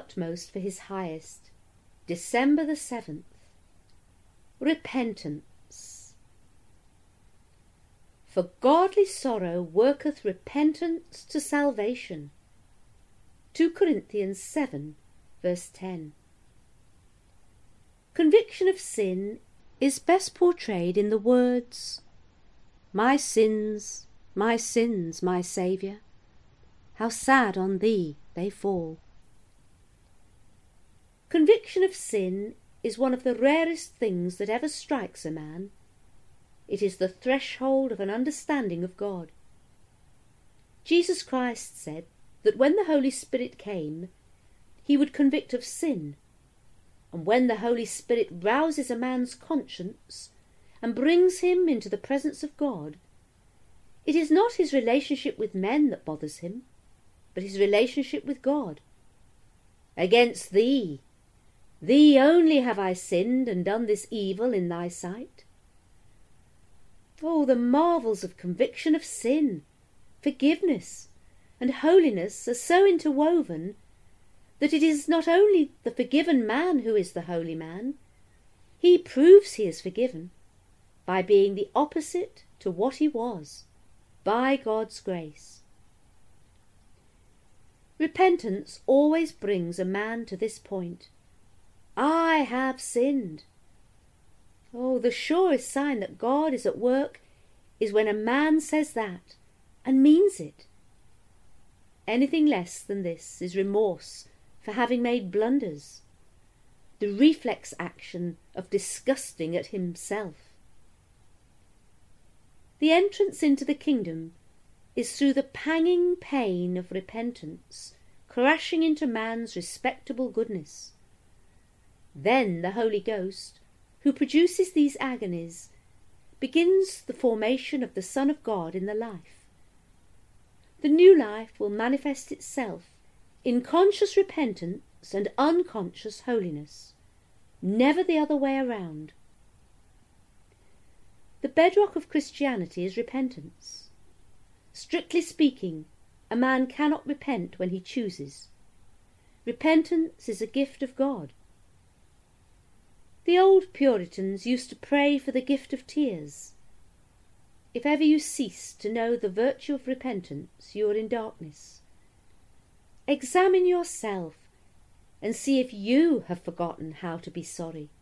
utmost for his highest. December the 7th. Repentance. For godly sorrow worketh repentance to salvation. 2 Corinthians 7 verse 10. Conviction of sin is best portrayed in the words, my sins, my Saviour, how sad on thee they fall. Conviction of sin is one of the rarest things that ever strikes a man. It is the threshold of an understanding of God. Jesus Christ said that when the Holy Spirit came, he would convict of sin. And when the Holy Spirit rouses a man's conscience and brings him into the presence of God, it is not his relationship with men that bothers him, but his relationship with God. Against thee only have I sinned and done this evil in thy sight. Oh, the marvels of conviction of sin, forgiveness, and holiness are so interwoven that it is not only the forgiven man who is the holy man. He proves he is forgiven by being the opposite to what he was, by God's grace. Repentance always brings a man to this point. I have sinned. Oh, the surest sign that God is at work is when a man says that and means it. Anything less than this is remorse for having made blunders, the reflex action of disgusting at himself. The entrance into the kingdom is through the panging pain of repentance crashing into man's respectable goodness. Then the Holy Ghost, who produces these agonies, begins the formation of the Son of God in the life. The new life will manifest itself in conscious repentance and unconscious holiness, never the other way around. The bedrock of Christianity is repentance. Strictly speaking, a man cannot repent when he chooses. Repentance is a gift of God. The old Puritans used to pray for the gift of tears. If ever you cease to know the virtue of repentance, you are in darkness. Examine yourself and see if you have forgotten how to be sorry.